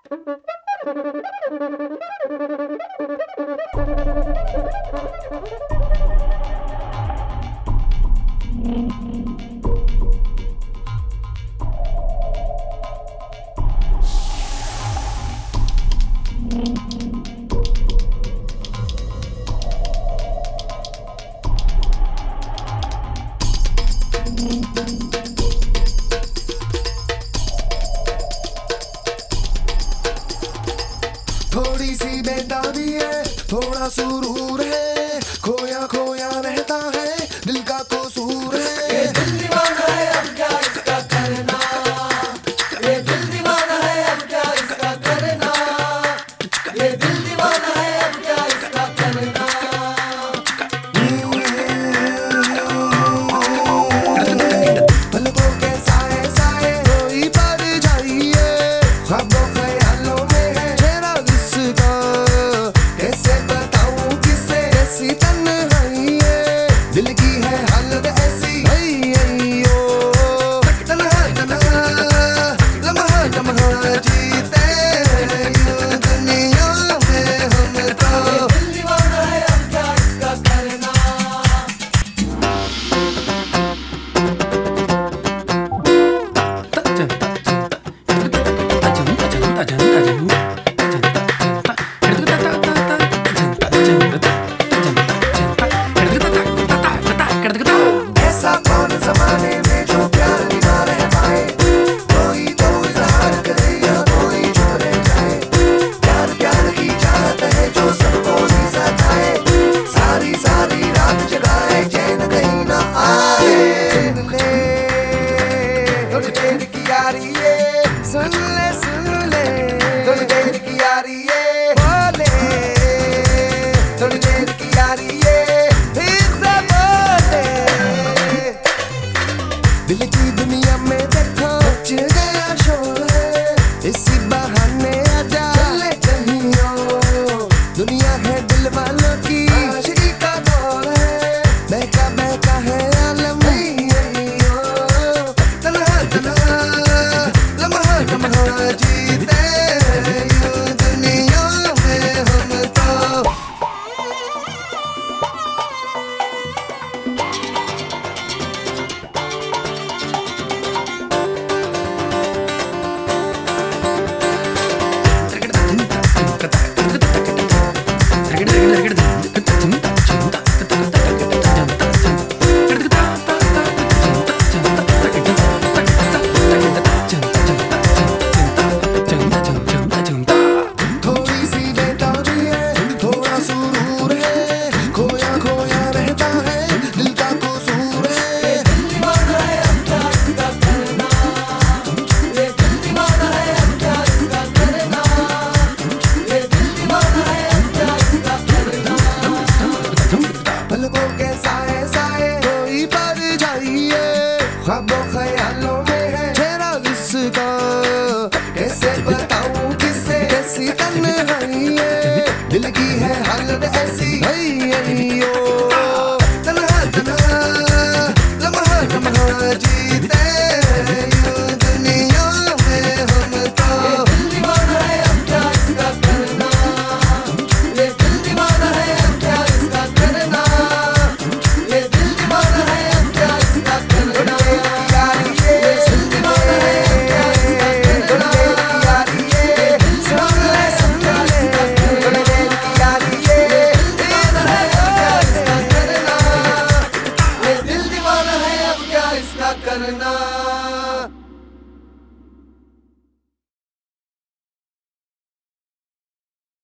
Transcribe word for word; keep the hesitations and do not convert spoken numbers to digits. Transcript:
थोड़ी सी बेताबी है, थोड़ा सुरूर है, खोया खोया रहता है, दिल का कसूर है। ये दिल दीवाना है, अब क्या इसका करना, ये दिल दीवाना है, अब क्या इसका करना, ये दिल दीवाना है, अब क्या इसका करना। पलकों के साए साए कोई पर जाइए, ख्वाबों ख्यालों में है चेहरा जिसका, कैसे बताऊं किसे ऐसी तन्हाई है, दिल की है हालत ऐसी आई आई ओ, तन्हा तन्हा लम्हा लम्हा जीते यूं दुनिया में हम तो। दिल दीवाना है, अब क्या इसका करना। ऐसा कौन जमाने में जो प्यार भी ना रह पाए, कोई तो इजहार करे या कोई जो रह जाए, प्यार प्यार की चाहत है जो सबको ही सताए, सारी सारी रात जगाए चैन कहीं ना आए। सुन ले थोड़ी देर की यारी ये, सुन ले सुन ले थोड़ी देर की यारी ये, बोले थोड़ी देर की यारी ये, फिर से बोले। दिल की दुनिया में देखो मच गया शोर है, इसी बहाने आजा चले कहीं और, दुनिया है दिल वालों की आशिकी का दौर है, बहका बहका है आलम तन्हा तन्हा लम्हा लम्हा जीते यूं दुनिया में हम तो। थोड़ी सी बेताबी है, थोड़ा सुरूर है, खोया खोया रहता है, दिल का कसूर है। दिल दीवाना है, अब क्या इसका करना, ये दिल दीवाना है, अब क्या इसका करना, ये दिल दीवाना है, अब क्या इसका करना। पलकों के साए साए कोई पर जाइए, ख्वाबों ख्यालों में है चेहरा जिसका, कैसे बताऊं किसे कैसी तन्हाई है, दिल की है हालत ऐसी